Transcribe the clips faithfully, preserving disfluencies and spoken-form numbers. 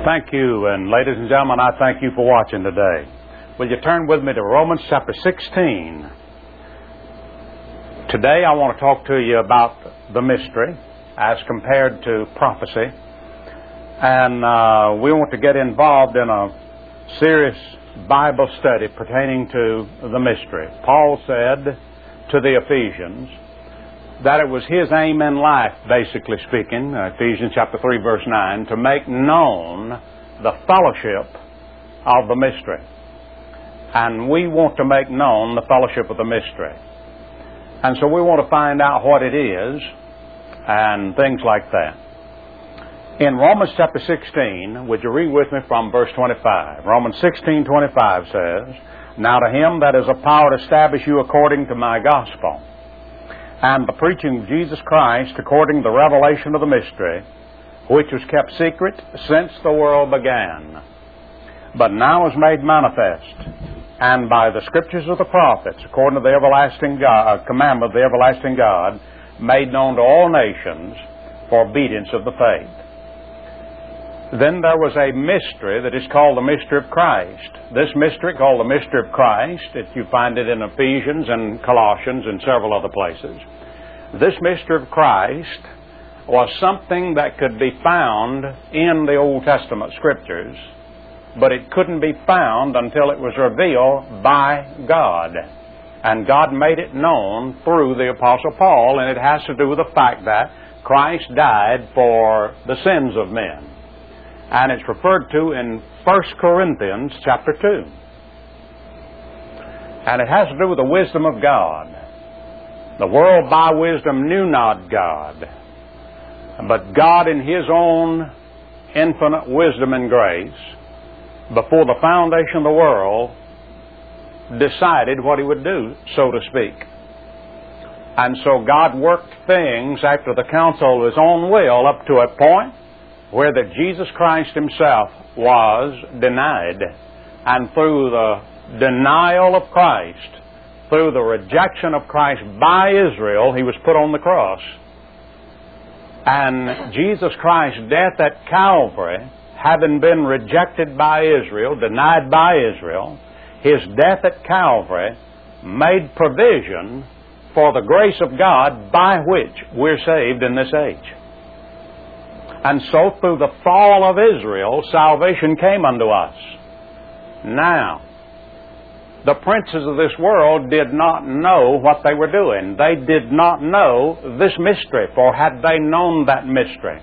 Thank you, and ladies and gentlemen, I thank you for watching today. Will you turn with me to Romans chapter sixteen? Today I want to talk to you about the mystery as compared to prophecy. And uh, we want to get involved in a serious Bible study pertaining to the mystery. Paul said to the Ephesians that it was his aim in life, basically speaking, uh, Ephesians chapter three, verse nine, to make known the fellowship of the mystery. And we want to make known the fellowship of the mystery. And so we want to find out what it is and things like that. In Romans chapter sixteen, would you read with me from verse twenty-five? Romans sixteen, twenty-five says, "Now to him that is a power to establish you according to my gospel, and the preaching of Jesus Christ according to the revelation of the mystery, which was kept secret since the world began, but now is made manifest, and by the scriptures of the prophets, according to the everlasting God, uh, commandment of the everlasting God, made known to all nations for obedience of the faith." Then there was a mystery that is called the mystery of Christ. This mystery, called the mystery of Christ, if you find it in Ephesians and Colossians and several other places. This mystery of Christ was something that could be found in the Old Testament Scriptures, but it couldn't be found until it was revealed by God. And God made it known through the Apostle Paul, and it has to do with the fact that Christ died for the sins of men. And it's referred to in First Corinthians chapter two. And it has to do with the wisdom of God. The world by wisdom knew not God, but God in His own infinite wisdom and grace, before the foundation of the world, decided what He would do, so to speak. And so God worked things after the counsel of His own will up to a point where that Jesus Christ Himself was denied. And through the denial of Christ, through the rejection of Christ by Israel, He was put on the cross. And Jesus Christ's death at Calvary, having been rejected by Israel, denied by Israel, His death at Calvary made provision for the grace of God by which we're saved in this age. And so through the fall of Israel, salvation came unto us. Now, the princes of this world did not know what they were doing. They did not know this mystery, for had they known that mystery,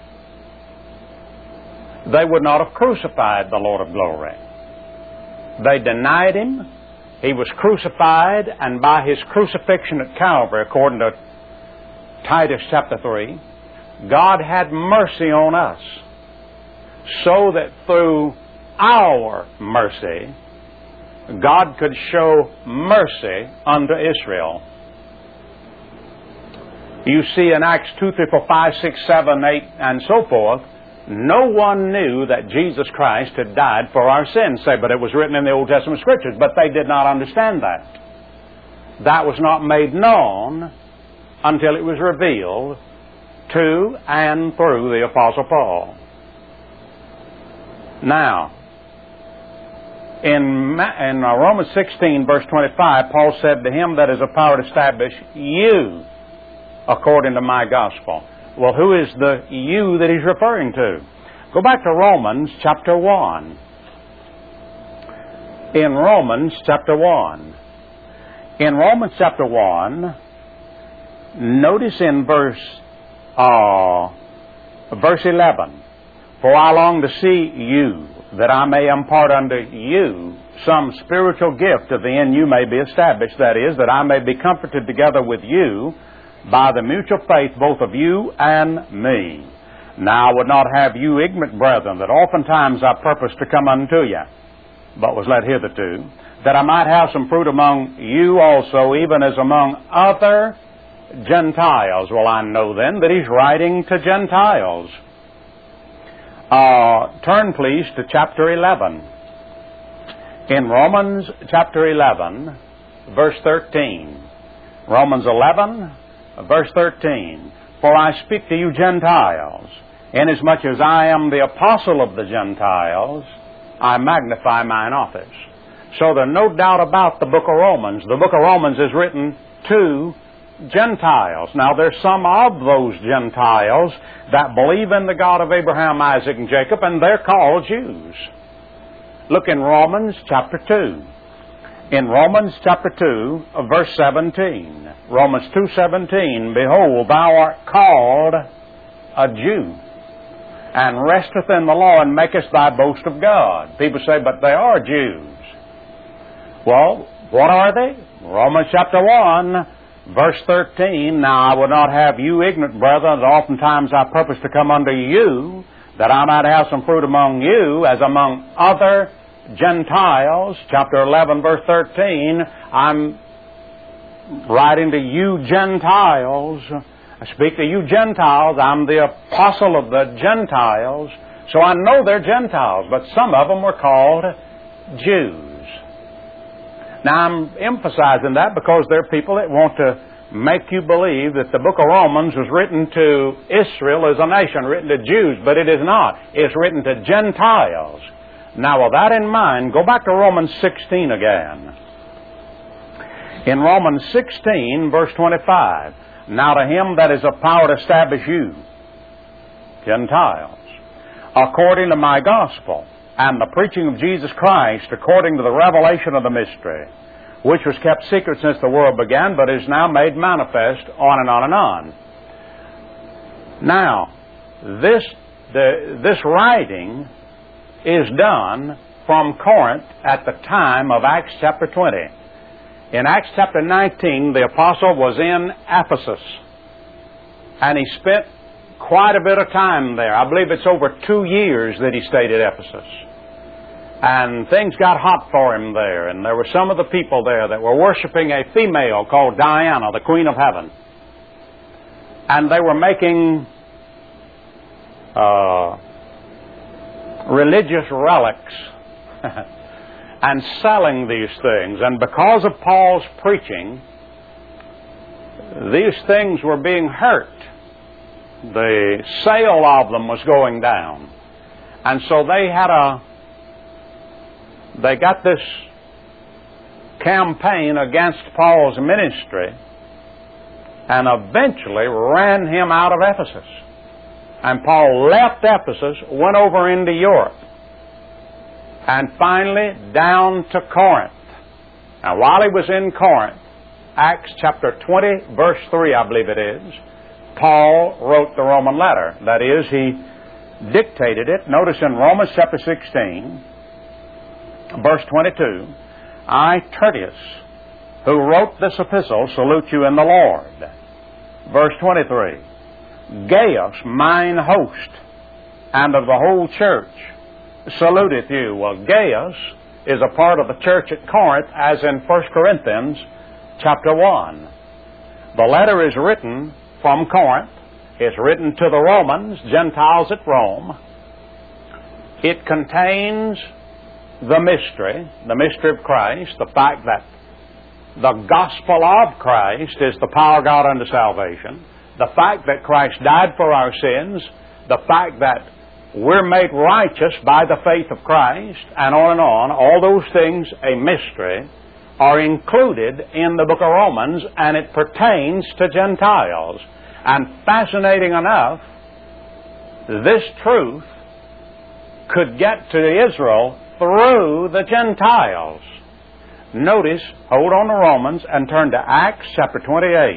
they would not have crucified the Lord of glory. They denied Him. He was crucified, and by His crucifixion at Calvary, according to Titus chapter three, God had mercy on us, so that through our mercy, God could show mercy unto Israel. You see in Acts two, three, four, five, six, seven, eight, and so forth, no one knew that Jesus Christ had died for our sins. Say, but it was written in the Old Testament Scriptures. But they did not understand that. That was not made known until it was revealed to and through the Apostle Paul. Now, in, in Romans sixteen, verse twenty-five, Paul said, "To him that is a power to establish you according to my gospel." Well, who is the you that he's referring to? Go back to Romans chapter one. In Romans chapter one. In Romans chapter one, notice in verse uh, verse eleven, "For I long to see you, that I may impart unto you some spiritual gift, of the end you may be established, that is, that I may be comforted together with you by the mutual faith both of you and me. Now I would not have you ignorant, brethren, that oftentimes I purposed to come unto you, but was led hitherto, that I might have some fruit among you also, even as among other Gentiles." Well, I know then that he's writing to Gentiles. Uh, turn, please, to chapter eleven. In Romans chapter eleven, verse thirteen. Romans eleven, verse thirteen. "For I speak to you Gentiles, Inasmuch as I am the apostle of the Gentiles, I magnify mine office. So there's no doubt about the book of Romans. The book of Romans is written to Gentiles. Now, there's some of those Gentiles that believe in the God of Abraham, Isaac, and Jacob, and they're called Jews. Look in Romans chapter two. In Romans chapter two, verse seventeen. Romans two seventeen, Behold, thou art called a Jew, and resteth in the law, and makest thy boast of God. People say, but they are Jews. Well, what are they? Romans chapter one, verse thirteen, Now I would not have you ignorant, brethren, that oftentimes I purpose to come unto you, that I might have some fruit among you, as among other Gentiles. Chapter eleven, verse thirteen, I'm writing to you Gentiles. I speak to you Gentiles. I'm the apostle of the Gentiles. So I know they're Gentiles, but some of them were called Jews. Now, I'm emphasizing that because there are people that want to make you believe that the book of Romans was written to Israel as a nation, written to Jews, but it is not. It's written to Gentiles. Now, with that in mind, go back to Romans sixteen again. In Romans sixteen, verse twenty-five, Now to him that is of power to establish you, Gentiles, according to my gospel, and the preaching of Jesus Christ according to the revelation of the mystery, which was kept secret since the world began, but is now made manifest, on and on and on. Now, this, the, this writing is done from Corinth at the time of Acts chapter twenty. In Acts chapter nineteen, the apostle was in Ephesus, and he spent quite a bit of time there. I believe it's over two years that he stayed at Ephesus. And things got hot for him there, and there were some of the people there that were worshiping a female called Diana, the Queen of Heaven. And they were making uh, religious relics and selling these things. And because of Paul's preaching, these things were being hurt. The sale of them was going down. And so they had a, they got this campaign against Paul's ministry and eventually ran him out of Ephesus. And Paul left Ephesus, went over into Europe, and finally down to Corinth. Now, while he was in Corinth, Acts chapter twenty, verse three, I believe it is, Paul wrote the Roman letter. That is, he dictated it. Notice in Romans chapter sixteen, verse twenty-two, I, Tertius, who wrote this epistle, salute you in the Lord. Verse twenty-three, Gaius, mine host, and of the whole church, saluteth you. Well, Gaius is a part of the church at Corinth, as in First Corinthians chapter one. The letter is written from Corinth. It's written to the Romans, Gentiles at Rome. It contains the mystery, the mystery of Christ, the fact that the gospel of Christ is the power of God unto salvation, the fact that Christ died for our sins, the fact that we're made righteous by the faith of Christ, and on and on. All those things, a mystery, are included in the book of Romans, and it pertains to Gentiles. And fascinating enough, this truth could get to Israel through the Gentiles. Notice, hold on to Romans and turn to Acts chapter twenty-eight.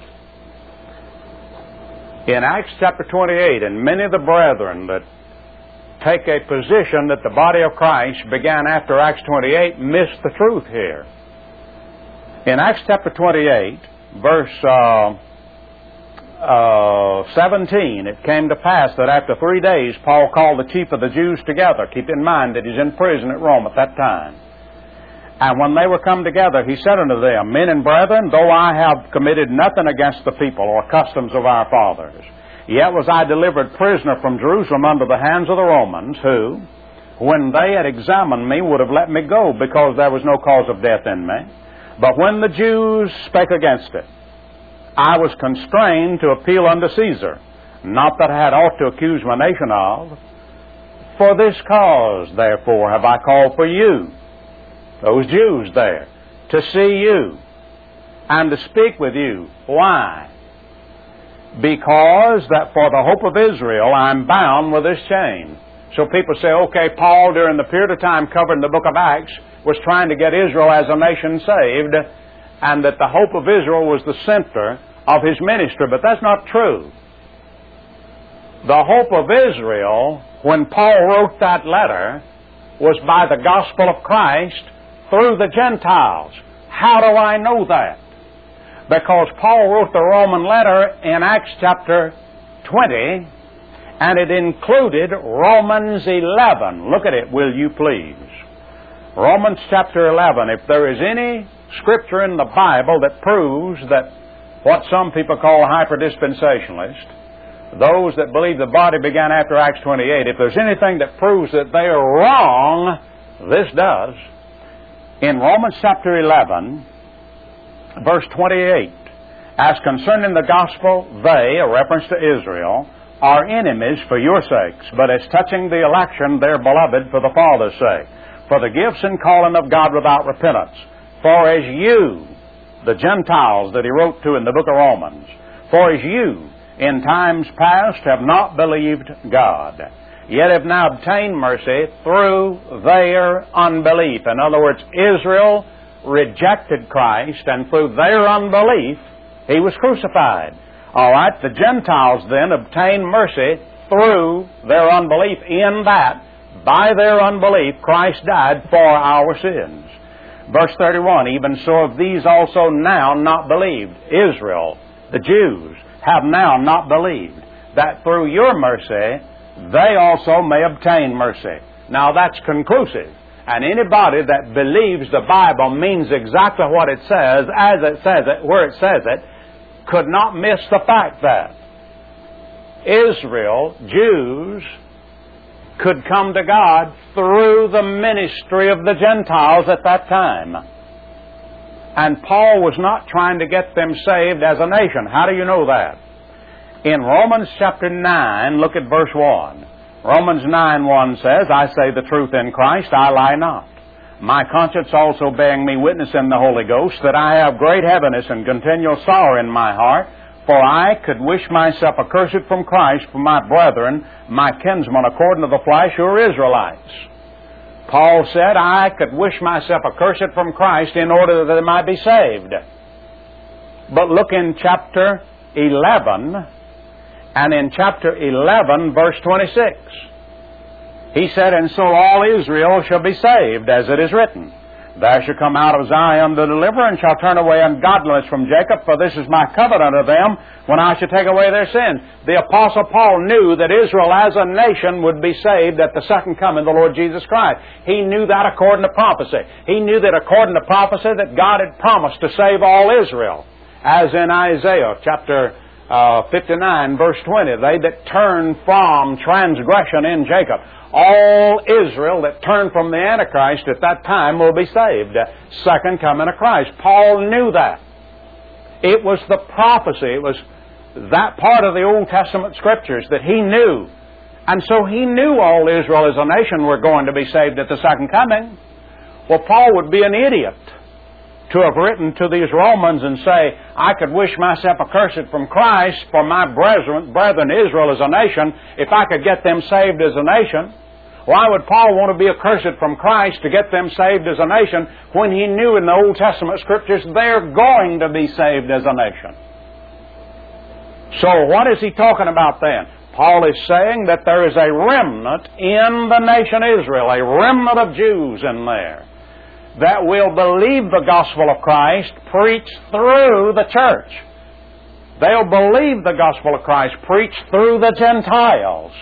In Acts chapter twenty-eight, and many of the brethren that take a position that the body of Christ began after Acts twenty-eight miss the truth here. In Acts chapter twenty-eight, verse uh, uh, seventeen, it came to pass that after three days Paul called the chief of the Jews together. Keep in mind that he's in prison at Rome at that time. And when they were come together, he said unto them, Men and brethren, though I have committed nothing against the people or customs of our fathers, yet was I delivered prisoner from Jerusalem unto the hands of the Romans, who, when they had examined me, would have let me go, because there was no cause of death in me. But when the Jews spake against it, I was constrained to appeal unto Caesar. not that I had aught to accuse my nation of. For this cause, therefore, have I called for you, those Jews there, to see you and to speak with you. Why? Because that for the hope of Israel I'm bound with this chain. So people say, okay, Paul, during the period of time covered in the book of Acts, was trying to get Israel as a nation saved, and that the hope of Israel was the center of his ministry. But that's not true. The hope of Israel, when Paul wrote that letter, was by the gospel of Christ through the Gentiles. How do I know that? Because Paul wrote the Roman letter in Acts chapter twenty, and it included Romans eleven. Look at it, will you please? Romans chapter eleven. If there is any scripture in the Bible that proves that what some people call hyperdispensationalist, those that believe the body began after Acts twenty-eight, if there's anything that proves that they are wrong, this does. In Romans chapter eleven, verse twenty-eight, as concerning the gospel, they, a reference to Israel, are enemies for your sakes, but as touching the election, they're beloved for the Father's sake, for the gifts and calling of God without repentance. For as you, the Gentiles that he wrote to in the book of Romans, for as you in times past have not believed God, yet have now obtained mercy through their unbelief. In other words, Israel rejected Christ, and through their unbelief, he was crucified. All right, the Gentiles then obtained mercy through their unbelief, in that, by their unbelief, Christ died for our sins. Verse thirty-one, even so have these also now not believed. Israel, the Jews, have now not believed, that through your mercy they also may obtain mercy. Now that's conclusive. And anybody that believes the Bible means exactly what it says, as it says it, where it says it, could not miss the fact that Israel, Jews, could come to God through the ministry of the Gentiles at that time. And Paul was not trying to get them saved as a nation. How do you know that? In Romans chapter nine, look at verse one. Romans nine one says, I say the truth in Christ, I lie not. My conscience also bearing me witness in the Holy Ghost, that I have great heaviness and continual sorrow in my heart, for I could wish myself accursed from Christ for my brethren, my kinsmen according to the flesh, who are Israelites. Paul said, I could wish myself accursed from Christ in order that they might be saved. But look in chapter eleven, and in chapter eleven, verse twenty-six, he said, and so all Israel shall be saved, as it is written, there shall come out of Zion the deliverer, and shall turn away ungodliness from Jacob, for this is my covenant of them, when I shall take away their sins. The Apostle Paul knew that Israel as a nation would be saved at the second coming of the Lord Jesus Christ. He knew that according to prophecy. He knew that according to prophecy that God had promised to save all Israel. As in Isaiah chapter uh, fifty-nine, verse twenty, they that turn from transgression in Jacob. All Israel that turned from the Antichrist at that time will be saved. Second coming of Christ. Paul knew that. It was the prophecy. It was that part of the Old Testament Scriptures that he knew. And so he knew all Israel as a nation were going to be saved at the second coming. Well, Paul would be an idiot to have written to these Romans and say, I could wish myself accursed from Christ for my brethren, brethren Israel as a nation, if I could get them saved as a nation. Why would Paul want to be accursed from Christ to get them saved as a nation when he knew in the Old Testament Scriptures they're going to be saved as a nation? So what is he talking about then? Paul is saying that there is a remnant in the nation Israel, a remnant of Jews in there, that will believe the gospel of Christ preached through the church. They'll believe the gospel of Christ preached through the Gentiles.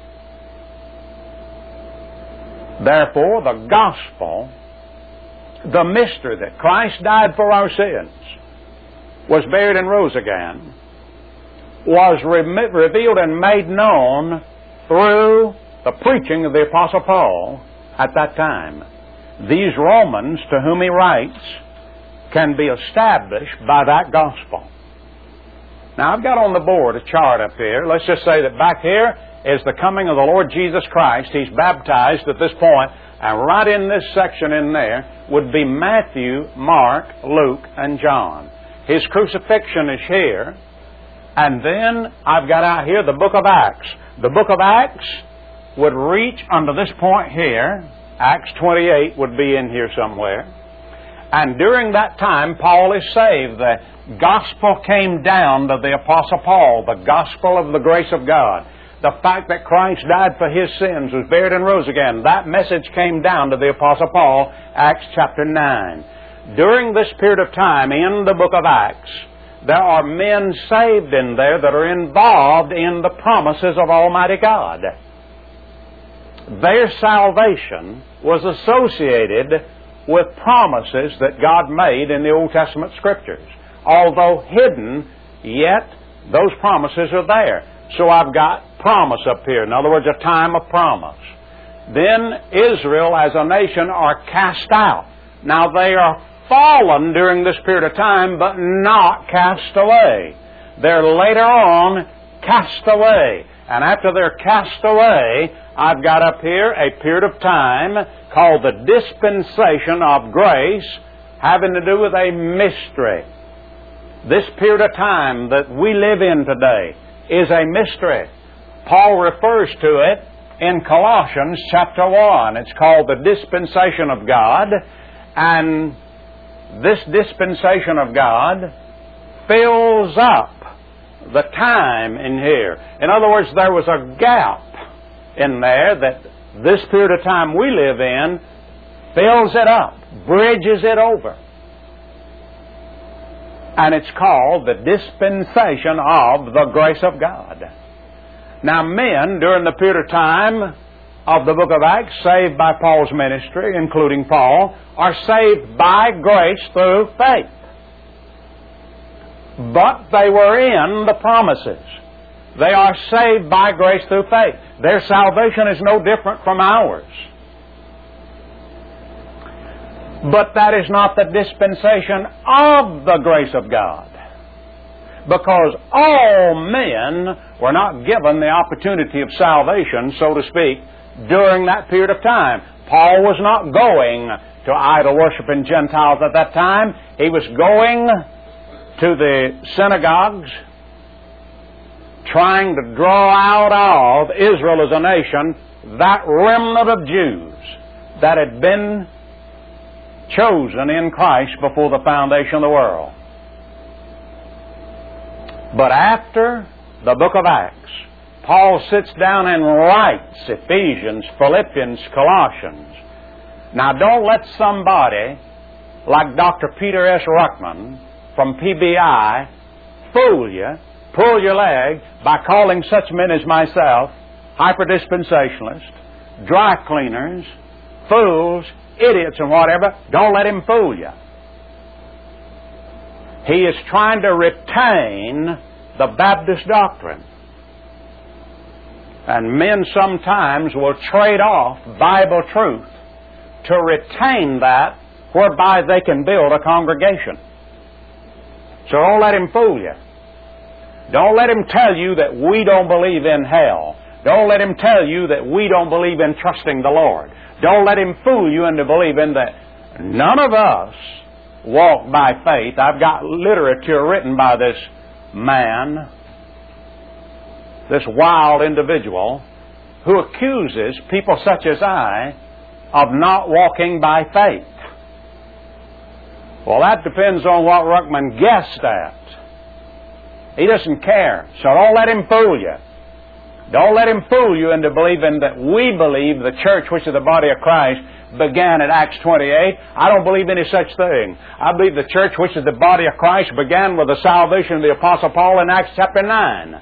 Therefore, the gospel, the mystery that Christ died for our sins, was buried and rose again, was re- revealed and made known through the preaching of the Apostle Paul at that time. These Romans to whom he writes can be established by that gospel. Now, I've got on the board a chart up here. Let's just say that back here is the coming of the Lord Jesus Christ. He's baptized at this point, and right in this section in there would be Matthew, Mark, Luke, and John. His crucifixion is here, and then I've got out here the book of Acts. The book of Acts would reach under this point here. Acts twenty-eight would be in here somewhere. And during that time, Paul is saved. The gospel came down to the Apostle Paul, the gospel of the grace of God. The fact that Christ died for his sins, was buried and rose again, that message came down to the Apostle Paul, Acts chapter nine. During this period of time in the book of Acts, there are men saved in there that are involved in the promises of Almighty God. Their salvation was associated with promises that God made in the Old Testament Scriptures. Although hidden, yet those promises are there. So I've got promise up here. In other words, a time of promise. Then Israel as a nation are cast out. Now they are fallen during this period of time, but not cast away. They're later on cast away. And after they're cast away, I've got up here a period of time called the dispensation of grace, having to do with a mystery. This period of time that we live in today is a mystery. Paul refers to it in Colossians chapter one. It's called the dispensation of God, and this dispensation of God fills up the time in here. In other words, there was a gap in there that this period of time we live in fills it up, bridges it over. And it's called the dispensation of the grace of God. Now, men, during the period of time of the book of Acts, saved by Paul's ministry, including Paul, are saved by grace through faith. But they were in the promises. They are saved by grace through faith. Their salvation is no different from ours. But that is not the dispensation of the grace of God. Because all men were not given the opportunity of salvation, so to speak, during that period of time. Paul was not going to idol-worshiping Gentiles at that time. He was going to the synagogues, trying to draw out of Israel as a nation that remnant of Jews that had been chosen in Christ before the foundation of the world. But after the book of Acts, Paul sits down and writes Ephesians, Philippians, Colossians. Now don't let somebody like Doctor Peter S. Ruckman from P B I fool you, pull your leg by calling such men as myself hyper-dispensationalists, dry cleaners, fools, idiots, and whatever. Don't let him fool you. He is trying to retain the Baptist doctrine. And men sometimes will trade off Bible truth to retain that whereby they can build a congregation. So don't let him fool you. Don't let him tell you that we don't believe in hell. Don't let him tell you that we don't believe in trusting the Lord. Don't let him fool you into believing that none of us walk by faith. I've got literature written by this man, this wild individual, who accuses people such as I of not walking by faith. Well, that depends on what Ruckman guessed at. He doesn't care, so don't let him fool you. Don't let him fool you into believing that we believe the church, which is the body of Christ, began at Acts twenty-eight. I don't believe any such thing. I believe the church, which is the body of Christ, began with the salvation of the Apostle Paul in Acts chapter nine.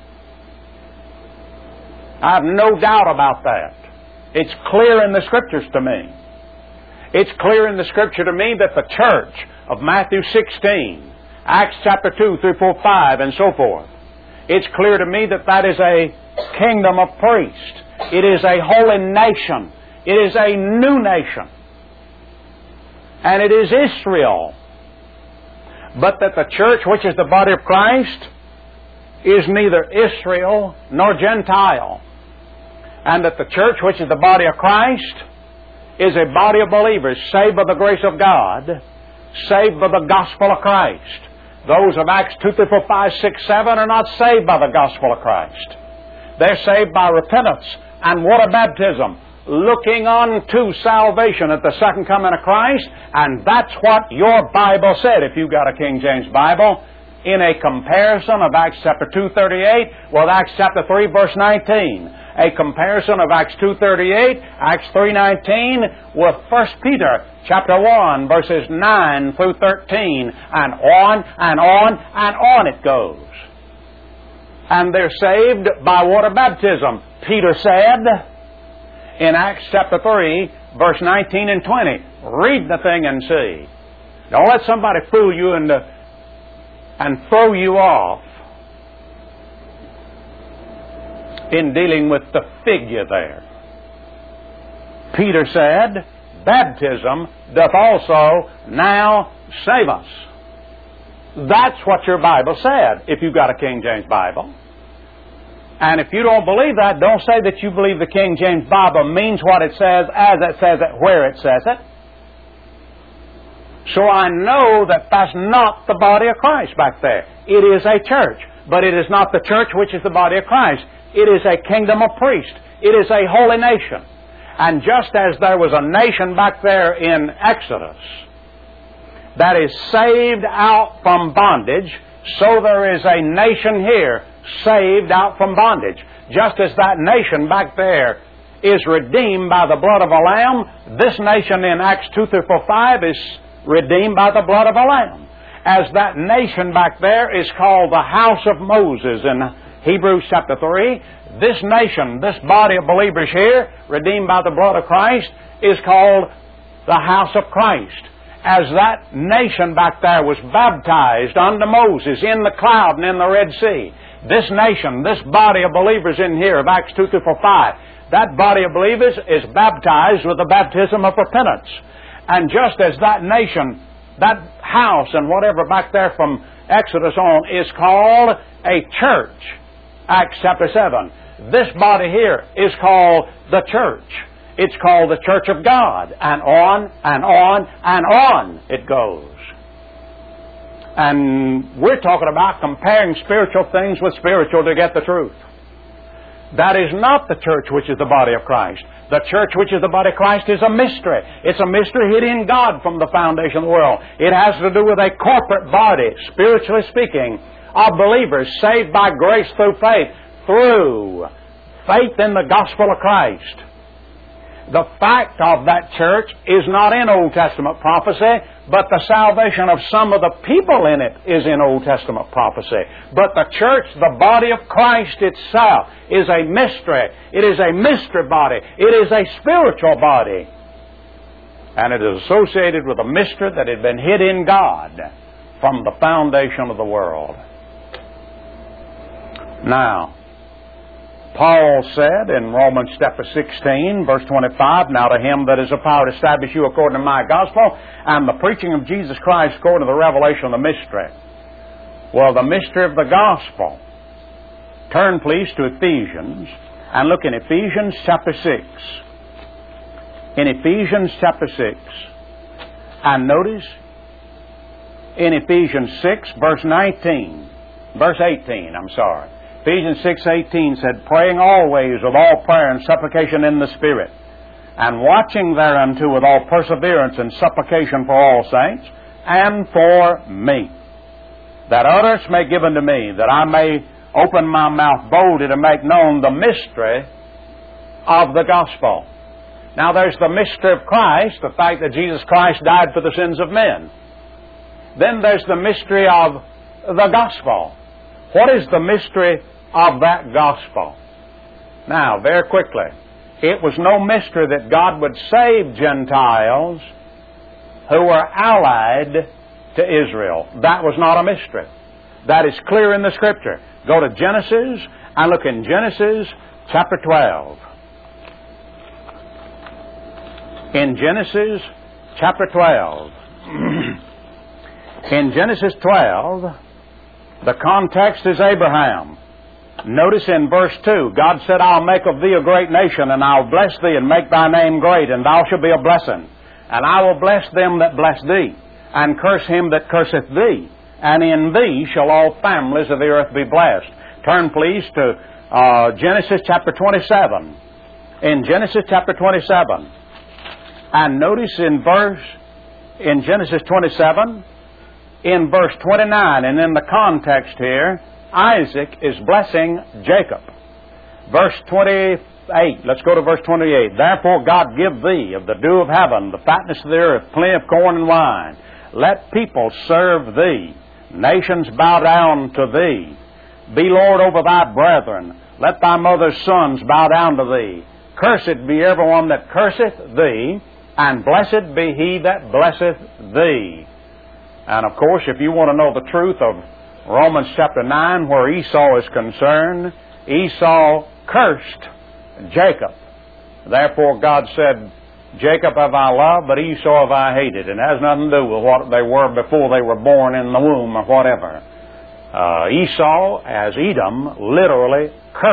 I have no doubt about that. It's clear in the Scriptures to me. It's clear in the Scripture to me that the church of Matthew sixteen, Acts chapter two, three, four, five, and so forth, it's clear to me that that is a kingdom of priests. It is a holy nation. It is a new nation. And it is Israel. But that the church, which is the body of Christ, is neither Israel nor Gentile, and that the church, which is the body of Christ, is a body of believers saved by the grace of God, saved by the gospel of Christ. Those of Acts two, three, four, five, six, seven are not saved by the gospel of Christ. They're saved by repentance and water baptism, looking unto salvation at the second coming of Christ, and that's what your Bible said, if you've got a King James Bible, in a comparison of Acts chapter two thirty-eight with Acts chapter three verse nineteen. A comparison of Acts two thirty-eight, Acts three nineteen with First Peter chapter one verses nine through thirteen, and on and on and on it goes. And they're saved by water baptism, Peter said in Acts chapter three verse nineteen and twenty. Read the thing and see. Don't let somebody fool you into and throw you off in dealing with the figure there. Peter said, baptism doth also now save us. That's what your Bible said, if you've got a King James Bible. And if you don't believe that, don't say that you believe the King James Bible means what it says, as it says it, where it says it. So I know that that's not the body of Christ back there. It is a church, but it is not the church which is the body of Christ. It is a kingdom of priests. It is a holy nation. And just as there was a nation back there in Exodus that is saved out from bondage, so there is a nation here saved out from bondage. Just as that nation back there is redeemed by the blood of a lamb, this nation in Acts two through four, five is redeemed by the blood of a lamb. As that nation back there is called the house of Moses in Hebrews chapter three, this nation, this body of believers here, redeemed by the blood of Christ, is called the house of Christ. As that nation back there was baptized unto Moses in the cloud and in the Red Sea, this nation, this body of believers in here of Acts two through four, five, that body of believers is baptized with the baptism of repentance. And just as that nation, that house and whatever back there from Exodus on is called a church, Acts chapter seven, this body here is called the church. It's called the church of God. And on and on and on it goes. And we're talking about comparing spiritual things with spiritual to get the truth. That is not the church which is the body of Christ. The church which is the body of Christ is a mystery. It's a mystery hid in God from the foundation of the world. It has to do with a corporate body, spiritually speaking, of believers saved by grace through faith, through faith in the gospel of Christ. The fact of that church is not in Old Testament prophecy, but the salvation of some of the people in it is in Old Testament prophecy. But the church, the body of Christ itself, is a mystery. It is a mystery body. It is a spiritual body. And it is associated with a mystery that had been hid in God from the foundation of the world. Now, Paul said in Romans chapter sixteen, verse twenty-five, now to him that is a power to establish you according to my gospel, and the preaching of Jesus Christ according to the revelation of the mystery. Well, the mystery of the gospel. Turn, please, to Ephesians, and look in Ephesians chapter six. In Ephesians chapter six, and notice in Ephesians six, verse nineteen, verse eighteen, I'm sorry. Ephesians six eighteen said, praying always with all prayer and supplication in the Spirit, and watching thereunto with all perseverance and supplication for all saints, and for me, that utterance may give unto me, that I may open my mouth boldly to make known the mystery of the gospel. Now there's the mystery of Christ, the fact that Jesus Christ died for the sins of men. Then there's the mystery of the gospel. What is the mystery of that gospel? Now, very quickly, it was no mystery that God would save Gentiles who were allied to Israel. That was not a mystery. That is clear in the Scripture. Go to Genesis and look in Genesis chapter twelve. In Genesis chapter twelve. In Genesis twelve The context is Abraham. Notice in verse two, God said, I'll make of thee a great nation, and I'll bless thee and make thy name great, and thou shalt be a blessing. And I will bless them that bless thee, and curse him that curseth thee. And in thee shall all families of the earth be blessed. Turn, please, to uh, Genesis chapter twenty-seven. In Genesis chapter twenty-seven. And notice in verse, in Genesis twenty-seven, in verse twenty-nine, and in the context here, Isaac is blessing Jacob. Verse twenty-eight, let's go to verse twenty-eight. Therefore God give thee of the dew of heaven, the fatness of the earth, plenty of corn and wine. Let people serve thee. Nations bow down to thee. Be Lord over thy brethren. Let thy mother's sons bow down to thee. Cursed be everyone that curseth thee, and blessed be he that blesseth thee. And of course, if you want to know the truth of Romans chapter nine, where Esau is concerned, Esau cursed Jacob. Therefore God said, Jacob have I loved, but Esau have I hated. And it has nothing to do with what they were before they were born in the womb or whatever. Uh, Esau, as Edom, literally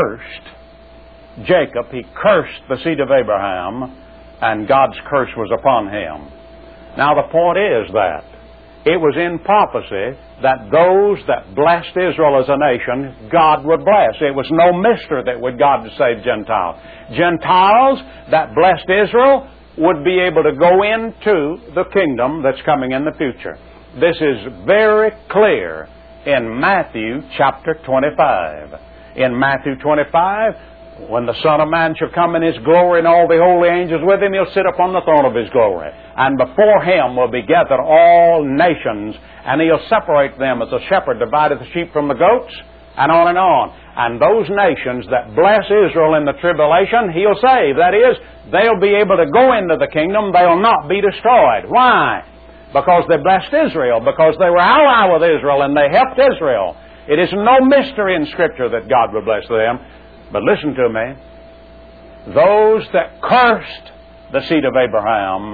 cursed Jacob. He cursed the seed of Abraham, and God's curse was upon him. Now the point is that it was in prophecy that those that blessed Israel as a nation, God would bless. It was no mystery that would God to save Gentiles. Gentiles that blessed Israel would be able to go into the kingdom that's coming in the future. This is very clear in Matthew chapter twenty-five. In Matthew twenty-five, when the Son of Man shall come in His glory and all the holy angels with Him, He'll sit upon the throne of His glory. And before Him will be gathered all nations, and He'll separate them as a shepherd divideth the sheep from the goats, and on and on. And those nations that bless Israel in the tribulation, He'll save. That is, they'll be able to go into the kingdom. They'll not be destroyed. Why? Because they blessed Israel, because they were ally with Israel, and they helped Israel. It is no mystery in Scripture that God would bless them. But listen to me. Those that cursed the seed of Abraham,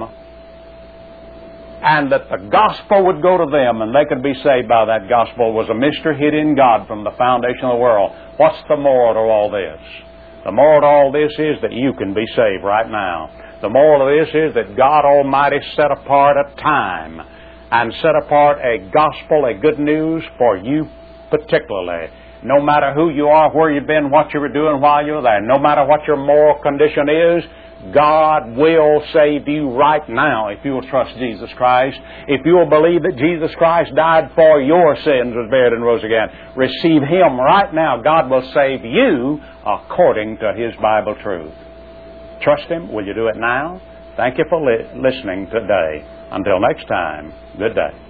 and that the gospel would go to them and they could be saved by that gospel, was a mystery hid in God from the foundation of the world. What's the moral to all this? The moral to all this is that you can be saved right now. The moral of this is that God Almighty set apart a time and set apart a gospel, a good news for you particularly. No matter who you are, where you've been, what you were doing while you were there, no matter what your moral condition is, God will save you right now if you will trust Jesus Christ. If you will believe that Jesus Christ died for your sins, was buried, and rose again. Receive Him right now. God will save you according to His Bible truth. Trust Him. Will you do it now? Thank you for li- listening today. Until next time, good day.